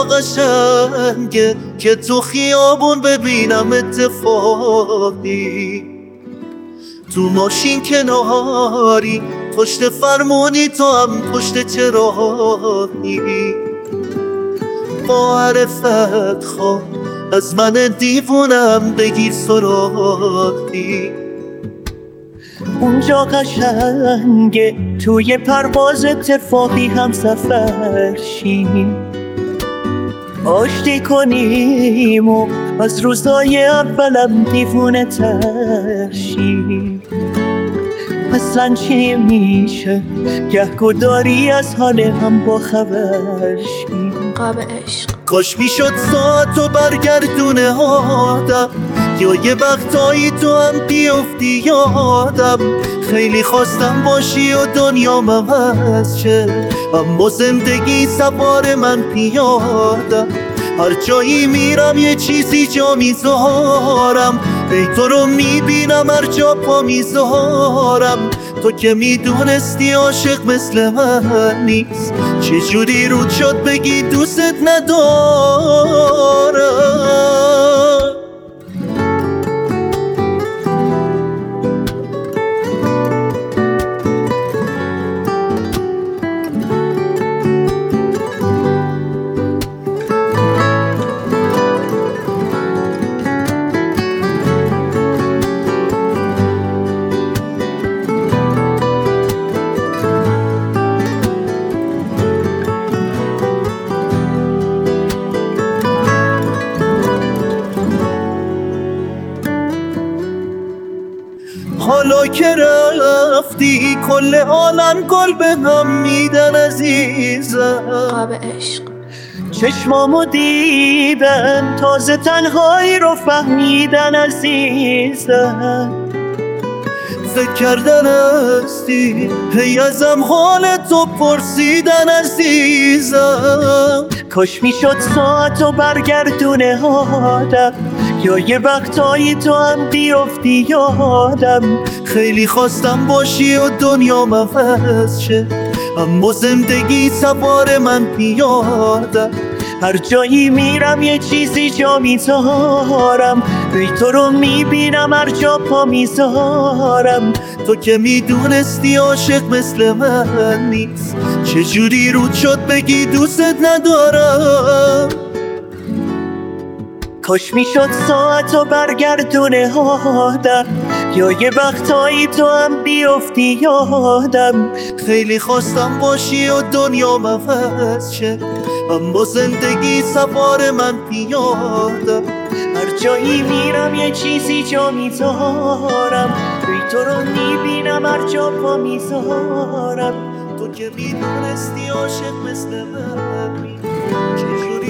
قشنگه که تو خیابون ببینم اتفاقی، تو ماشین کناری پشت فرمونی، تو هم پشت چراغی. با عرفت خواه از من دیوونم بگیر سراغی. اونجا قشنگه توی پرواز اتفاقی هم سفر شیم، آشتی کنیم و از روزای اولم دیوونه تر شیم. اصلا چی میشه گهگداری از حال هم با خبر شیم. قاب عشق کاش میشد ساعتو برگردونه آدم، یا یه وقتایی تو هم بیفتی یادم. خیلی خواستم باشی و دنیام عوض شه، اما زندگی سوار من پیادم. هر جایی میرم یه چیزی جا میذارم، ای تو رو میبینم هر جا پا میذارم. تو که میدونستی عاشق مثل من نیست، چجوری رود شد بگی دوست ندارم. حالا که رفتی کل عالم گل به هم میدن عزیزم. قاب عشق چشمامو دیدن تازه تنهایی رو فهمیدن عزیزم. فکر کردن هستی هی ازم حال تو پرسیدن عزیزم. کاش میشد ساعتو برگردونه آدم، یا یه وقتایی تو هم بیفتی یادم. خیلی خواستم باشی و دنیام عوض شه، اما زندگی سوار من پیادم. هر جایی میرم یه چیزی جا میذارم، ای تو رو میبینم هر جا پا میذارم. تو که میدونستی عاشق مثل من نیست، چجوری رود شد بگی دوست ندارم. کاش میشد ساعتو برگردونه آدم، یا یه وقتایی تو هم بیفتی یادم. خیلی خواستم باشی و دنیام عوض شه، اما زندگی سوار من پیادم. هر جایی میرم یه چیزی جا میذارم، ای تو رو میبینم هر جا پا میذارم. تو که میدونستی عاشق مثل من نیست، چجوری